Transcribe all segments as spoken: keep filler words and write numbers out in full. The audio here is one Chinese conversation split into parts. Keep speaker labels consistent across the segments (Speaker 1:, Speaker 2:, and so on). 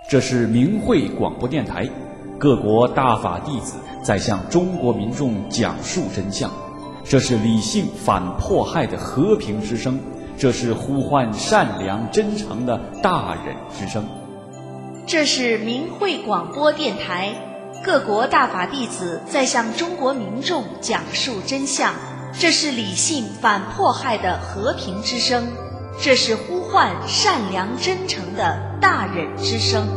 Speaker 1: 这是明慧广播电台，各国大法弟子在向中国民众讲述真相。这是理性反迫害的和平之声，这是呼唤善良真诚的大忍之声。
Speaker 2: 这是明慧广播电台，各国大法弟子在向中国民众讲述真相。这是理性反迫害的和平之声，这是呼唤善良真诚的大忍之声。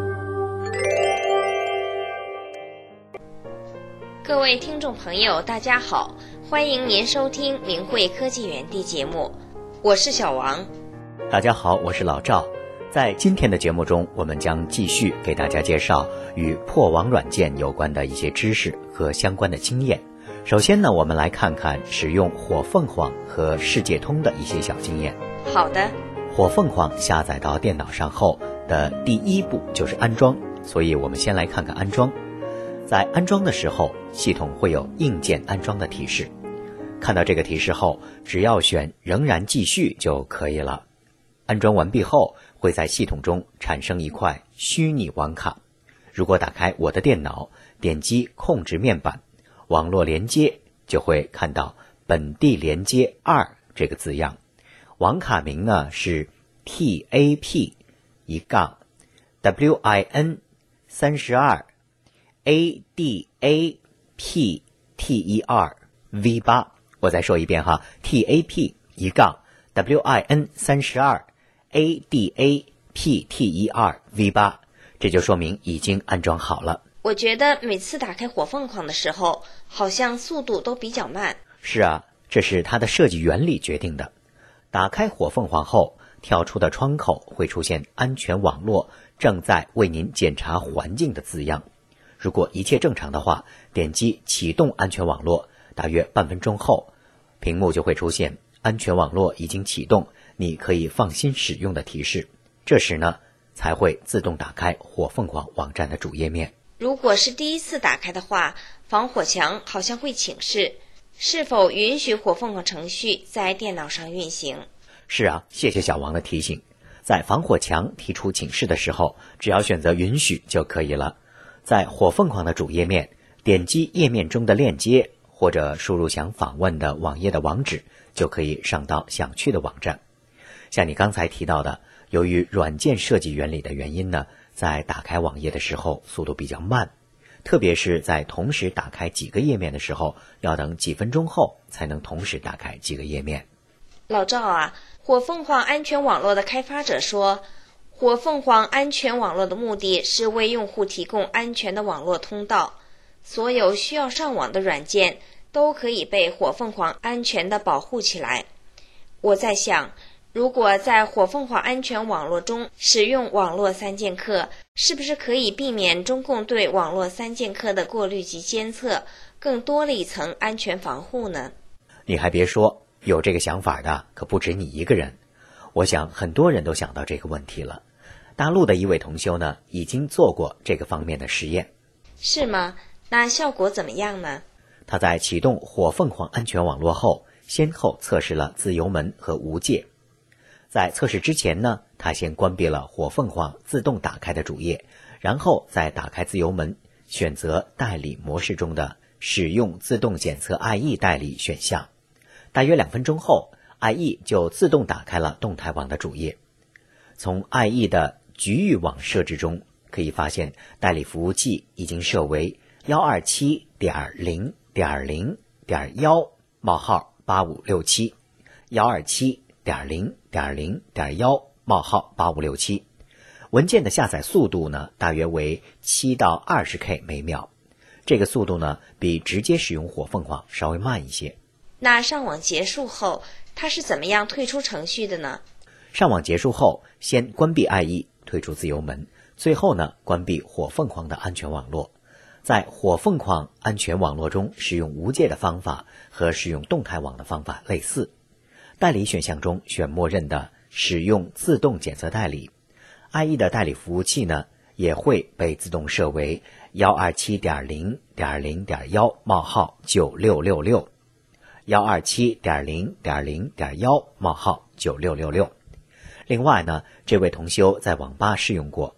Speaker 3: 各位听众朋友，大家好，欢迎您收听明慧科技园地节目，我是小王。
Speaker 4: 大家好，我是老赵。在今天的节目中，我们将继续给大家介绍与破网软件有关的一些知识和相关的经验。首先呢，我们来看看使用火凤凰和世界通的一些小经验。
Speaker 3: 好的。
Speaker 4: 火凤凰下载到电脑上后的第一步就是安装，所以我们先来看看安装。在安装的时候，系统会有硬件安装的提示。看到这个提示后，只要选仍然继续就可以了。安装完毕后，会在系统中产生一块虚拟网卡。如果打开我的电脑，点击控制面板，网络连接，就会看到本地连接二这个字样。网卡名呢是 T A P 一杠 W I N 三十二 A D A P T E R V 八。我再说一遍哈 ，T A P 一杠 W I N 三十二 A D A P T E R V 八，这就说明已经安装好了。
Speaker 3: 我觉得每次打开火凤凰的时候，好像速度都比较慢。
Speaker 4: 是啊，这是它的设计原理决定的。打开火凤凰后，跳出的窗口会出现安全网络正在为您检查环境的字样。如果一切正常的话，点击启动安全网络，大约半分钟后，屏幕就会出现安全网络已经启动，你可以放心使用的提示。这时呢，才会自动打开火凤凰网站的主页面。
Speaker 3: 如果是第一次打开的话，防火墙好像会请示是否允许火凤凰程序在电脑上运行。
Speaker 4: 是啊，谢谢小王的提醒。在防火墙提出请示的时候，只要选择允许就可以了。在火凤凰的主页面，点击页面中的链接，或者输入想访问的网页的网址，就可以上到想去的网站。像你刚才提到的，由于软件设计原理的原因呢，在打开网页的时候速度比较慢，特别是在同时打开几个页面的时候，要等几分钟后才能同时打开几个页面。
Speaker 3: 老赵啊，火凤凰安全网络的开发者说，火凤凰安全网络的目的是为用户提供安全的网络通道，所有需要上网的软件都可以被火凤凰安全地保护起来。我在想，如果在火凤凰安全网络中使用网络三剑客，是不是可以避免中共对网络三剑客的过滤及监测，更多了一层安全防护呢？
Speaker 4: 你还别说，有这个想法的可不止你一个人。我想很多人都想到这个问题了。大陆的一位同修呢，已经做过这个方面的实验。
Speaker 3: 是吗？那效果怎么样呢？
Speaker 4: 他在启动火凤凰安全网络后，先后测试了自由门和无界。在测试之前呢，他先关闭了火凤凰自动打开的主页，然后再打开自由门，选择代理模式中的使用自动检测 I E 代理选项。大约两分钟后， I E 就自动打开了动态网的主页。从 I E 的局域网设置中可以发现，代理服务器已经设为 一二七点零点零点一 冒号八五六七 一二七点零点零点一冒号八五六七。文件的下载速度呢，大约为七到二十 K 每秒。这个速度呢，比直接使用火凤凰稍微慢一些。
Speaker 3: 那上网结束后，它是怎么样退出程序的呢？
Speaker 4: 上网结束后，先关闭 I E， 退出自由门，最后呢，关闭火凤凰的安全网络。在火凤凰安全网络中使用无界的方法和使用动态网的方法类似。代理选项中选默认的使用自动检测代理。I E 的代理服务器呢，也会被自动设为 一二七点零点零点一冒号九六六六 一二七点零点零点一冒号九六六六。另外呢，这位同修在网吧试用过，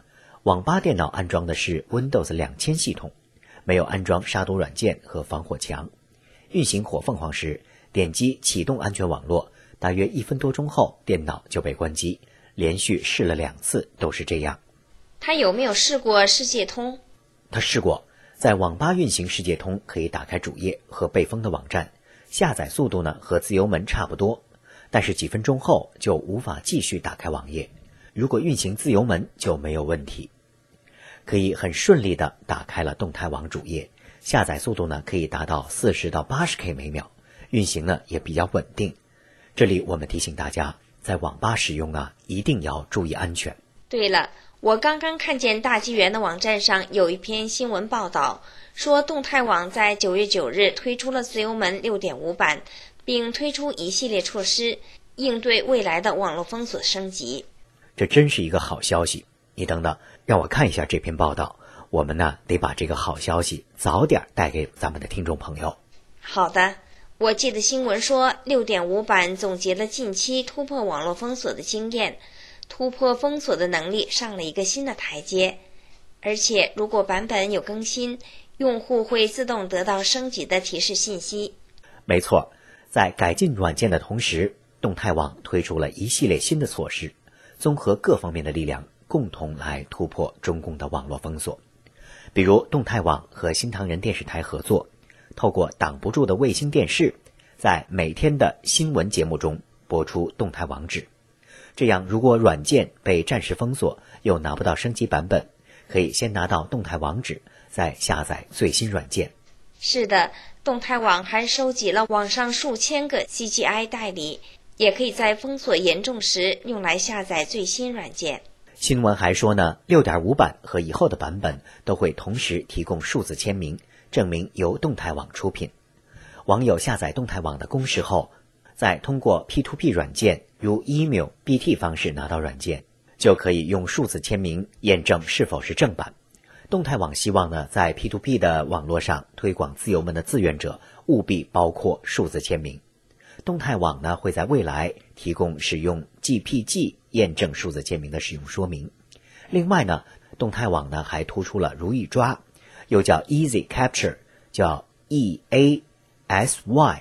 Speaker 4: 网吧电脑安装的是 Windows 两千系统，没有安装杀毒软件和防火墙。运行火凤凰时，点击启动安全网络，大约一分多钟后，电脑就被关机。连续试了两次都是这样。
Speaker 3: 他有没有试过世界通？
Speaker 4: 他试过，在网吧运行世界通可以打开主页和被封的网站，下载速度呢和自由门差不多，但是几分钟后就无法继续打开网页。如果运行自由门就没有问题，可以很顺利地打开了动态网主页，下载速度呢可以达到四十到八十 K 每秒，运行呢也比较稳定。这里我们提醒大家，在网吧使用啊一定要注意安全。
Speaker 3: 对了，我刚刚看见大纪元的网站上有一篇新闻报道，说动态网在九月九日推出了自由门 六点五 版，并推出一系列措施，应对未来的网络封锁升级。
Speaker 4: 这真是一个好消息。你等等，让我看一下这篇报道，我们呢得把这个好消息早点带给咱们的听众朋友。
Speaker 3: 好的，我记得新闻说 六点五 版总结了近期突破网络封锁的经验，突破封锁的能力上了一个新的台阶，而且如果版本有更新，用户会自动得到升级的提示信息。
Speaker 4: 没错，在改进软件的同时，动态网推出了一系列新的措施，综合各方面的力量，共同来突破中共的网络封锁。比如动态网和新唐人电视台合作，透过挡不住的卫星电视，在每天的新闻节目中播出动态网址。这样如果软件被暂时封锁，又拿不到升级版本，可以先拿到动态网址，再下载最新软件。
Speaker 3: 是的，动态网还收集了网上数千个 C G I 代理，也可以在封锁严重时用来下载最新软件。
Speaker 4: 新闻还说呢 ，六点五 版和以后的版本都会同时提供数字签名，证明由动态网出品。网友下载动态网的公示后，再通过 P to P 软件如 email、B T 方式拿到软件，就可以用数字签名验证是否是正版。动态网希望呢，在 P to P 的网络上推广自由门的志愿者务必包括数字签名。动态网呢会在未来提供使用 G P G 验证数字签名的使用说明。另外呢，动态网呢还突出了如意抓，又叫 Easy Capture， 叫 E A S Y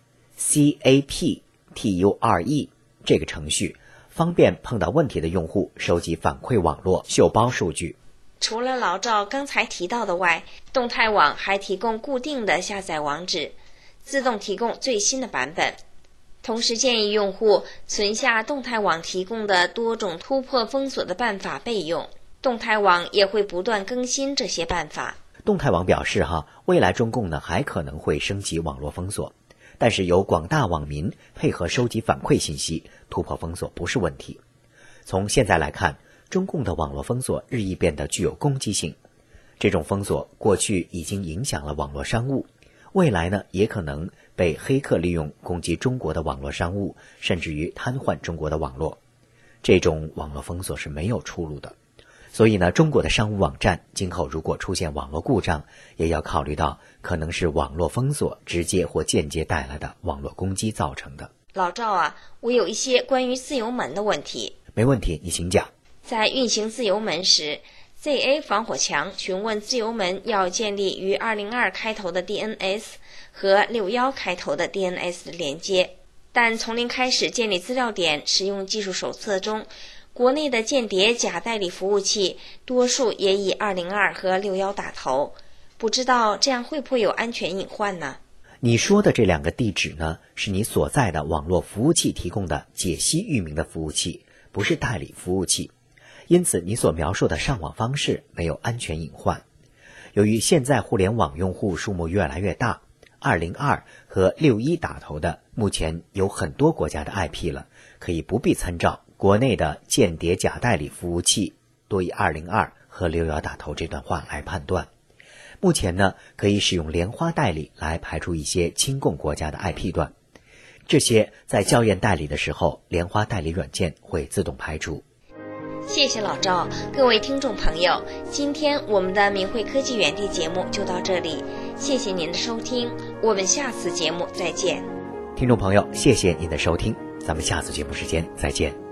Speaker 4: C A P T U R E 这个程序，方便碰到问题的用户收集反馈网络秀包数据。
Speaker 3: 除了老赵刚才提到的外，动态网还提供固定的下载网址，自动提供最新的版本。同时建议用户存下动态网提供的多种突破封锁的办法备用，动态网也会不断更新这些办法。
Speaker 4: 动态网表示哈，未来中共呢还可能会升级网络封锁，但是有广大网民配合收集反馈信息，突破封锁不是问题。从现在来看，中共的网络封锁日益变得具有攻击性。这种封锁过去已经影响了网络商务，未来呢也可能被黑客利用攻击中国的网络商务，甚至于瘫痪中国的网络。这种网络封锁是没有出路的。所以呢，中国的商务网站今后如果出现网络故障，也要考虑到可能是网络封锁直接或间接带来的网络攻击造成的。
Speaker 3: 老赵啊，我有一些关于自由门的问题。
Speaker 4: 没问题，你请讲。
Speaker 3: 在运行自由门时， Z A 防火墙询问自由门要建立与二零二开头的 D N S 和六一开头的 D N S 的连接，但从零开始建立资料点使用技术手册中，国内的间谍假代理服务器多数也以二零二和六一打头，不知道这样会不会有安全隐患呢？
Speaker 4: 你说的这两个地址呢，是你所在的网络服务器提供的解析域名的服务器，不是代理服务器。因此你所描述的上网方式没有安全隐患。由于现在互联网用户数目越来越大，二零二和六一打头的目前有很多国家的 I P 了，可以不必参照国内的间谍假代理服务器多以二零二和六一打头这段话来判断。目前呢，可以使用莲花代理来排除一些亲共国家的 I P 段，这些在校验代理的时候，莲花代理软件会自动排除。
Speaker 3: 谢谢老赵，各位听众朋友，今天我们的明慧科技园地节目就到这里，谢谢您的收听，我们下次节目再见。
Speaker 4: 听众朋友，谢谢您的收听，咱们下次节目时间再见。